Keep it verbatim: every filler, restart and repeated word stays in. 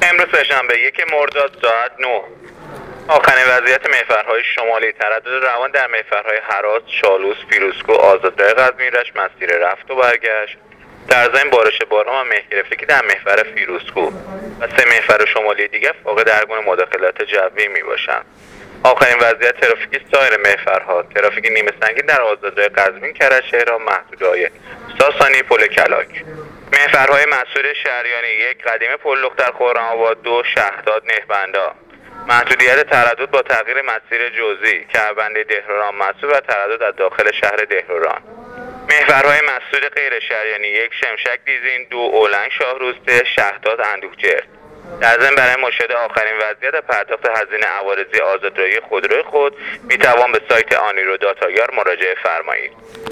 امروز سه‌شنبه یک مرداد ساعت نه. آخرین وضعیت محورهای شمالی: تردد روان در محورهای هرات، چالوس، فیروزکوه، آزادراه قزوین-رشت، مسیر رفت و برگشت. در ضمن بارش باران و مه گرفتگی در محور فیروزکوه و سه محور شمالی دیگر فاقد هر گونه مداخلت جوی می باشند. آخرین وضعیت ترافیکی سایر محورها: ترافیک نیمه سنگین در آزادراه قزوین کرج‌تهران، محدوده‌های ساسانی، پل کلاک. محورهای مسئول شهریانی: یک قدیمه پل دختر خرم‌آباد، دو شهداد نهبندا. محدودیت تردد با تغییر مسیر جزئی: که‌بنده دهروران مسئول و تردد از داخل شهر دهروران. محورهای مسئول غیر شهریانی: یک شمشک دیزین، دو اولنگ شاهروز، سه شهداد اندوکجرد. در ضمن برای مشاهده آخرین وضعیت پرداخت هزینه عوارضی آزادراهی خودروی خود می توان به سایت آنیرو داتاگر مراجعه فرمایید.